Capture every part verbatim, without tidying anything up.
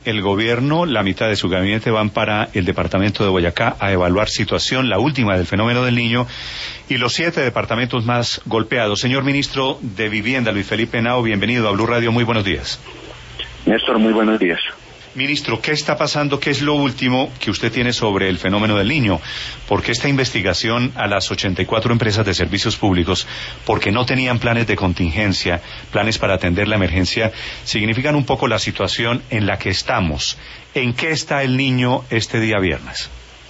el gobierno, la mitad de su gabinete van para el departamento de Boyacá a evaluar situación, la última del fenómeno del Niño, y los siete departamentos más golpeados. Señor ministro de Vivienda, Luis Felipe Henao, bienvenido a Blue Radio, muy buenos días. Néstor, muy buenos días. Ministro, ¿qué está pasando? ¿Qué es lo último que usted tiene sobre el fenómeno del Niño? Porque esta investigación a las ochenta y cuatro empresas de servicios públicos, porque no tenían planes de contingencia, planes para atender la emergencia, significan un poco la situación en la que estamos. ¿En qué está el Niño este día viernes?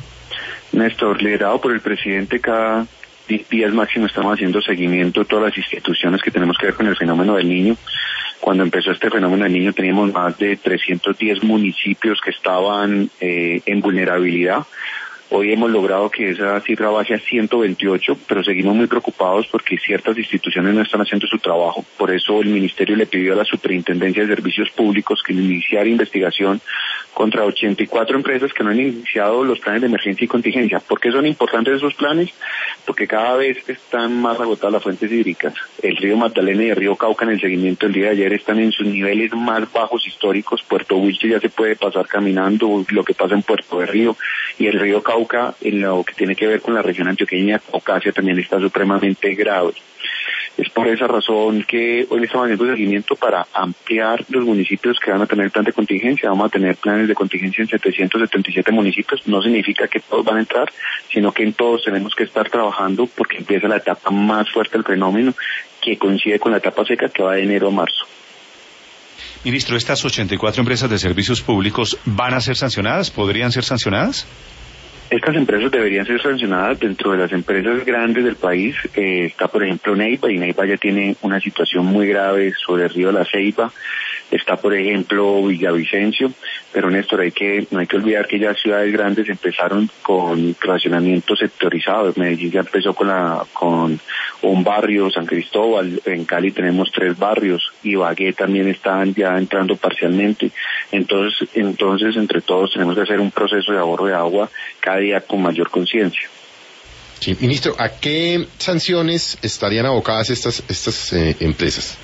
Néstor, liderado por el presidente, cada días máximo estamos haciendo seguimiento de todas las instituciones que tenemos que ver con el fenómeno del Niño. Cuando empezó este fenómeno del Niño teníamos más de trescientos diez municipios que estaban eh, en vulnerabilidad. Hoy hemos logrado que esa cifra baje a ciento veintiocho, pero seguimos muy preocupados porque ciertas instituciones no están haciendo su trabajo. Por eso el Ministerio le pidió a la Superintendencia de Servicios Públicos que iniciara investigación contra ochenta y cuatro empresas que no han iniciado los planes de emergencia y contingencia. ¿Por qué son importantes esos planes? Porque cada vez están más agotadas las fuentes hídricas. El río Magdalena y el río Cauca en el seguimiento del día de ayer están en sus niveles más bajos históricos. Puerto Wilche ya se puede pasar caminando, lo que pasa en Puerto de Río, y el río Cauca, en lo que tiene que ver con la región antioqueña, Caucasia, también está supremamente grave. Es por esa razón que hoy le estamos haciendo seguimiento para ampliar los municipios que van a tener plan de contingencia. Vamos a tener planes de contingencia en setecientos setenta y siete municipios. No significa que todos van a entrar, sino que en todos tenemos que estar trabajando porque empieza la etapa más fuerte del fenómeno, que coincide con la etapa seca que va de enero a marzo. Ministro, ¿estas ochenta y cuatro empresas de servicios públicos van a ser sancionadas? ¿Podrían ser sancionadas? Estas empresas deberían ser sancionadas. Dentro de las empresas grandes del país eh, está, por ejemplo, Neiva, y Neiva ya tiene una situación muy grave sobre el río La Ceiba. Está, por ejemplo, Villavicencio, pero Néstor, hay que, no hay que olvidar que ya ciudades grandes empezaron con racionamiento sectorizado. Medellín ya empezó con la, con un barrio, San Cristóbal, en Cali tenemos tres barrios, Ibagué también están ya entrando parcialmente. Entonces, entonces, entre todos tenemos que hacer un proceso de ahorro de agua cada día con mayor conciencia. Sí, ministro, ¿a qué sanciones estarían abocadas estas, estas eh, empresas?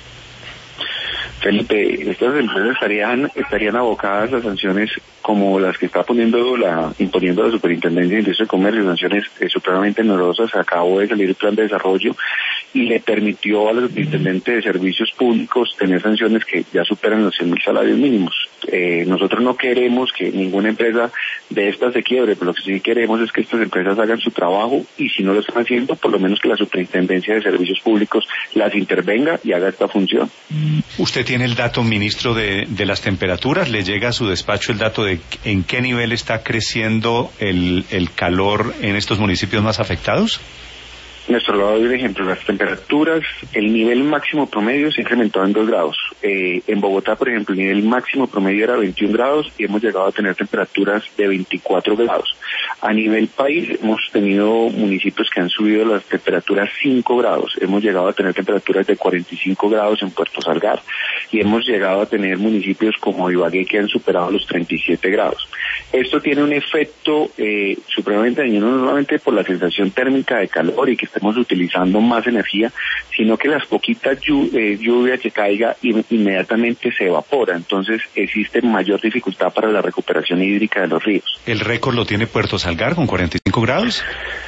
Felipe, estas empresas estarían estarían abocadas a sanciones como las que está poniendo la imponiendo la Superintendencia de Industria y Comercio, sanciones eh, supremamente onerosas. Acabó de salir el plan de desarrollo y le permitió a la Superintendente de Servicios Públicos tener sanciones que ya superan los cien mil salarios mínimos. Eh, nosotros no queremos que ninguna empresa de estas se quiebre, pero lo que sí queremos es que estas empresas hagan su trabajo, y si no lo están haciendo, por lo menos que la Superintendencia de Servicios Públicos las intervenga y haga esta función. ¿Usted tiene el dato, ministro, de, de las temperaturas? ¿Le llega a su despacho el dato de en qué nivel está creciendo el, el calor en estos municipios más afectados? Néstor, le doy un ejemplo. Las temperaturas, el nivel máximo promedio se ha incrementado en dos grados. Eh, en Bogotá, por ejemplo, el nivel máximo promedio era veintiún grados y hemos llegado a tener temperaturas de veinticuatro grados. A nivel país hemos tenido municipios que han subido las temperaturas cinco grados. Hemos llegado a tener temperaturas de cuarenta y cinco grados en Puerto Salgar y hemos llegado a tener municipios como Ibagué que han superado los treinta y siete grados. Esto tiene un efecto eh, supremamente dañino, no solamente por la sensación térmica de calor y que estemos utilizando más energía, sino que las poquitas llu eh, lluvias que caiga inmediatamente se evapora. Entonces existe mayor dificultad para la recuperación hídrica de los ríos. ¿El récord lo tiene Puerto Salgar con cuarenta y cinco grados?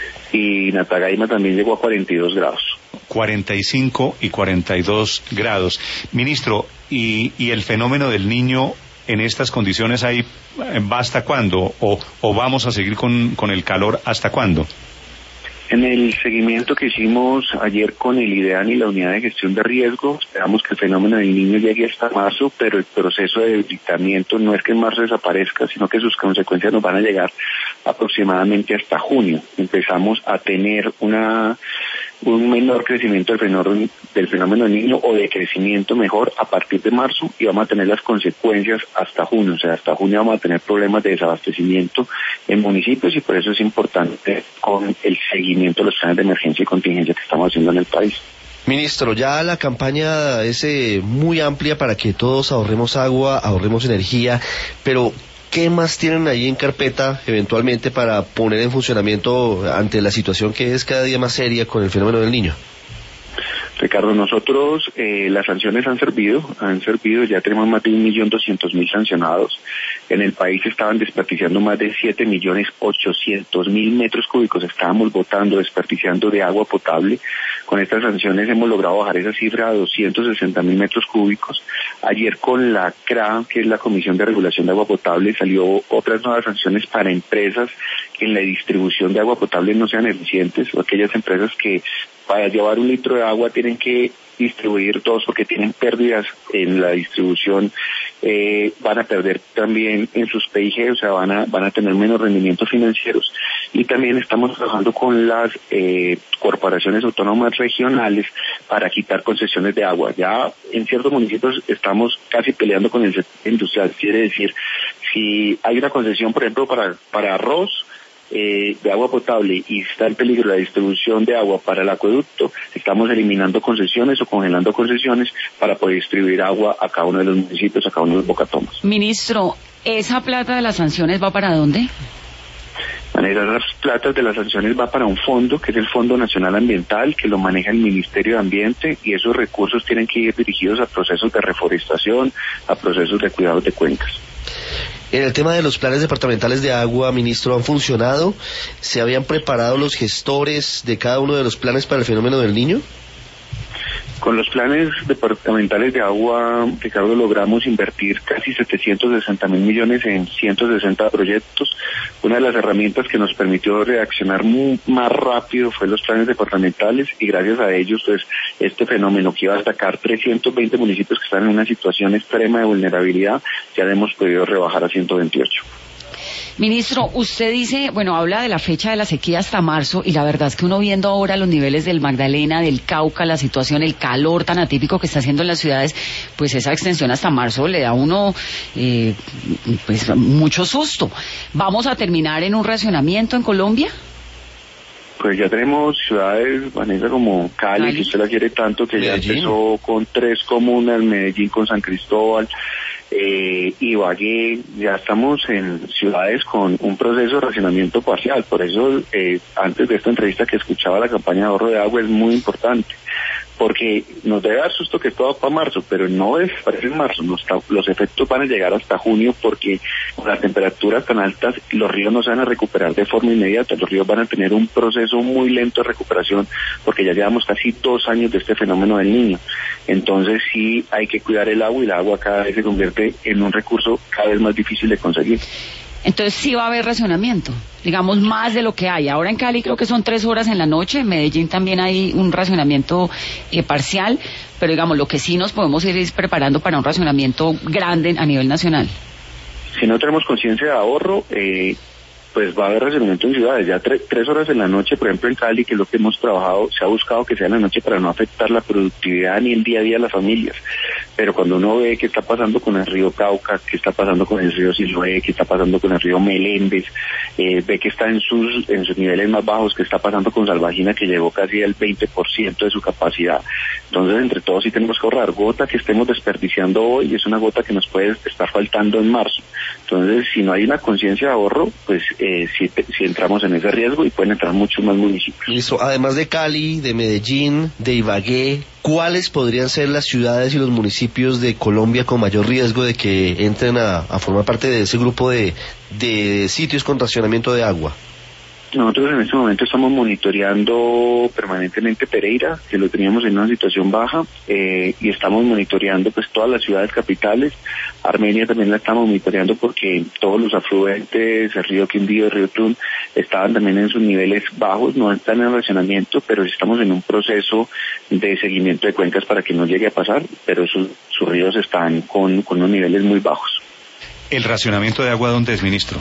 Y Natagaima también llegó a cuarenta y dos grados. cuarenta y cinco y cuarenta y dos grados. Ministro, ¿y, y el fenómeno del Niño en estas condiciones ahí va hasta cuándo? ¿O, o vamos a seguir con, con el calor hasta cuándo? En el seguimiento que hicimos ayer con el IDEAN y la Unidad de Gestión de Riesgo, esperamos que el fenómeno del Niño llegue hasta marzo, pero el proceso de debilitamiento no es que en marzo desaparezca, sino que sus consecuencias nos van a llegar aproximadamente hasta junio. Empezamos a tener una un menor crecimiento del fenómeno, del fenómeno del Niño, o de crecimiento mejor, a partir de marzo, y vamos a tener las consecuencias hasta junio. O sea, hasta junio vamos a tener problemas de desabastecimiento en municipios, y por eso es importante con el seguimiento de los planes de emergencia y contingencia que estamos haciendo en el país. Ministro, ya la campaña es eh, muy amplia para que todos ahorremos agua, ahorremos energía, pero ¿qué más tienen ahí en carpeta eventualmente para poner en funcionamiento ante la situación que es cada día más seria con el fenómeno del Niño? Ricardo, nosotros eh, las sanciones han servido, han servido, ya tenemos más de un millón doscientos mil sancionados. en el país estaban desperdiciando más de siete millones ochocientos mil metros cúbicos, estábamos botando, desperdiciando de agua potable. Con estas sanciones hemos logrado bajar esa cifra a doscientos sesenta mil metros cúbicos. Ayer con la C R A, que es la Comisión de Regulación de Agua Potable, salió otras nuevas sanciones para empresas que en la distribución de agua potable no sean eficientes, o aquellas empresas que para llevar un litro de agua tienen que distribuir dos porque tienen pérdidas en la distribución, eh, van a perder también en sus P I G, o sea, van a van a tener menos rendimientos financieros. Y también estamos trabajando con las eh, corporaciones autónomas regionales para quitar concesiones de agua. Ya en ciertos municipios estamos casi peleando con el sector industrial, quiere decir, si hay una concesión, por ejemplo, para para arroz, Eh, de agua potable y está en peligro la distribución de agua para el acueducto, estamos eliminando concesiones o congelando concesiones para poder distribuir agua a cada uno de los municipios, a cada uno de los bocatomas. Ministro, ¿esa plata de las sanciones va para dónde? Manejar las platas de las sanciones va para un fondo, que es el Fondo Nacional Ambiental, que lo maneja el Ministerio de Ambiente, y esos recursos tienen que ir dirigidos a procesos de reforestación, a procesos de cuidados de cuencas. En el tema de los planes departamentales de agua, ministro, ¿han funcionado? ¿Se habían preparado los gestores de cada uno de los planes para el fenómeno del Niño? Con los planes departamentales de agua, Ricardo, logramos invertir casi setecientos sesenta mil millones en ciento sesenta proyectos. Una de las herramientas que nos permitió reaccionar muy, más rápido fue los planes departamentales, y gracias a ellos, pues, este fenómeno que iba a destacar trescientos veinte municipios que están en una situación extrema de vulnerabilidad, ya hemos podido rebajar a ciento veintiocho. Ministro, usted dice, bueno, habla de la fecha de la sequía hasta marzo, y la verdad es que uno viendo ahora los niveles del Magdalena, del Cauca, la situación, el calor tan atípico que está haciendo en las ciudades, pues esa extensión hasta marzo le da a uno eh, pues mucho susto. ¿Vamos a terminar en un racionamiento en Colombia? Pues ya tenemos ciudades, Vanessa, como Cali, Cali, que usted la quiere tanto, que Medellín. Ya empezó con tres comunas, Medellín con San Cristóbal, eh, Ibagué, ya estamos en ciudades con un proceso de racionamiento parcial. Por eso, eh, antes de esta entrevista que escuchaba, la campaña de ahorro de agua es muy importante, porque nos debe dar susto que todo va para marzo, pero no desaparece en marzo, los, los efectos van a llegar hasta junio, porque con las temperaturas tan altas los ríos no se van a recuperar de forma inmediata, los ríos van a tener un proceso muy lento de recuperación, porque ya llevamos casi dos años de este fenómeno del Niño. Entonces sí hay que cuidar el agua, y el agua cada vez se convierte en un recurso cada vez más difícil de conseguir. Entonces sí va a haber racionamiento, digamos, más de lo que hay. Ahora en Cali creo que son tres horas en la noche, en Medellín también hay un racionamiento eh, parcial, pero digamos, lo que sí nos podemos ir es preparando para un racionamiento grande a nivel nacional. Si no tenemos conciencia de ahorro, eh, pues va a haber racionamiento en ciudades. Ya tre tres horas en la noche, por ejemplo en Cali, que es lo que hemos trabajado, se ha buscado que sea en la noche para no afectar la productividad ni el día a día de las familias. Pero cuando uno ve qué está pasando con el río Cauca, qué está pasando con el río Siloé, qué está pasando con el río Meléndez, eh, ve que está en sus en sus niveles más bajos, qué está pasando con Salvagina, que llegó casi al veinte por ciento de su capacidad. Entonces, entre todos sí tenemos que ahorrar. Gota que estemos desperdiciando hoy es una gota que nos puede estar faltando en marzo. Entonces, si no hay una conciencia de ahorro, pues eh, sí, sí entramos en ese riesgo, y pueden entrar muchos más municipios. Listo. Además de Cali, de Medellín, de Ibagué, ¿cuáles podrían ser las ciudades y los municipios de Colombia con mayor riesgo de que entren a, a formar parte de ese grupo de, de sitios con racionamiento de agua? Nosotros en este momento estamos monitoreando permanentemente Pereira, que lo teníamos en una situación baja, eh, y estamos monitoreando pues todas las ciudades capitales. Armenia también la estamos monitoreando porque todos los afluentes, el río Quindío, el río Tun, estaban también en sus niveles bajos, no están en racionamiento, pero estamos en un proceso de seguimiento de cuencas para que no llegue a pasar, pero sus, sus ríos están con, con unos niveles muy bajos. ¿El racionamiento de agua dónde es, ministro?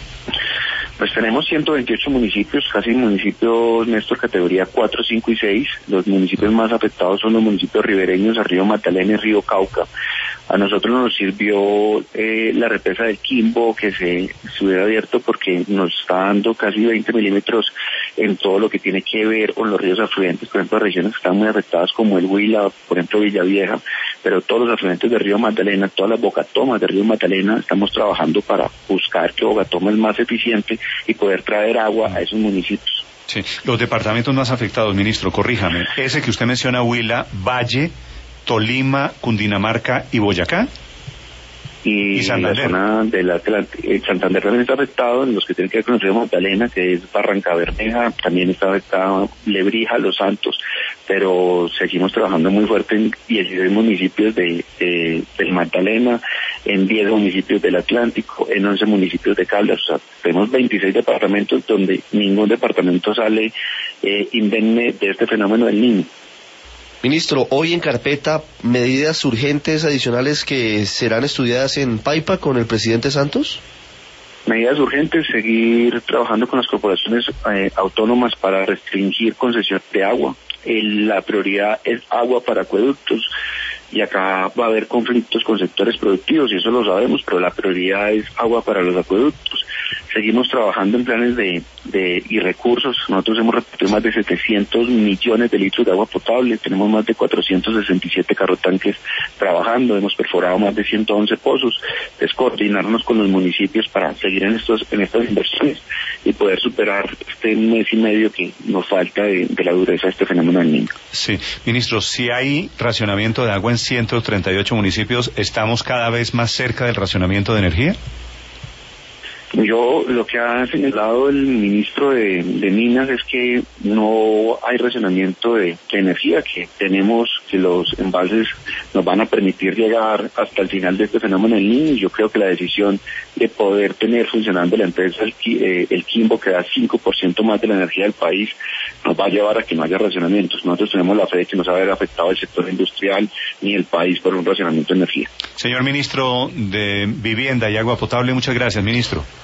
Pues tenemos ciento veintiocho municipios, casi municipios, Néstor, categoría cuatro, cinco y seis. Los municipios más afectados son los municipios ribereños, a río Magdalena y río Cauca. A nosotros nos sirvió eh, la represa del Quimbo, que se estuviera abierto, porque nos está dando casi veinte milímetros en todo lo que tiene que ver con los ríos afluentes, por ejemplo, regiones que están muy afectadas como el Huila, por ejemplo, Villavieja, pero todos los afluentes del río Magdalena, todas las bocatomas del río Magdalena, estamos trabajando para buscar que Bogatoma es más eficiente y poder traer agua a esos municipios. Sí, los departamentos más afectados, ministro, corríjame, ese que usted menciona, Huila, Valle, Tolima, Cundinamarca y Boyacá. y, ¿Y Santander? la zona del Atlántico. Eh, Santander también está afectado, en los que tienen que ver con el río Magdalena, que es Barranca Bermeja, también está afectado Lebrija, Los Santos, pero seguimos trabajando muy fuerte en dieciséis municipios de, de, del Magdalena, en diez municipios del Atlántico, en once municipios de Caldas. O sea, tenemos veintiséis departamentos donde ningún departamento sale eh, indemne de este fenómeno del Niño. Ministro, hoy en carpeta, medidas urgentes adicionales que serán estudiadas en Paipa con el presidente Santos. Medidas urgentes, seguir trabajando con las corporaciones eh, autónomas para restringir concesión de agua. El, la prioridad es agua para acueductos y acá va a haber conflictos con sectores productivos y eso lo sabemos, pero la prioridad es agua para los acueductos. Seguimos trabajando en planes de, de y recursos. Nosotros hemos repartido más de setecientos millones de litros de agua potable, tenemos más de cuatrocientos sesenta y siete carrotanques trabajando, hemos perforado más de ciento once pozos. Es coordinarnos con los municipios para seguir en estos en estas inversiones y poder superar este mes y medio que nos falta de, de la dureza de este fenómeno del Niño. Sí, ministro, si hay racionamiento de agua en ciento treinta y ocho municipios, ¿estamos cada vez más cerca del racionamiento de energía? Yo, lo que ha señalado el ministro de, de Minas es que no hay racionamiento de, de energía, que tenemos, que los embalses nos van a permitir llegar hasta el final de este fenómeno del Niño. Yo creo que la decisión de poder tener funcionando la empresa el, eh, el Quimbo, que da cinco por ciento más de la energía del país, nos va a llevar a que no haya racionamientos. Nosotros tenemos la fe de que no se va a haber afectado el sector industrial ni el país por un racionamiento de energía. Señor ministro de Vivienda y Agua Potable, muchas gracias, ministro.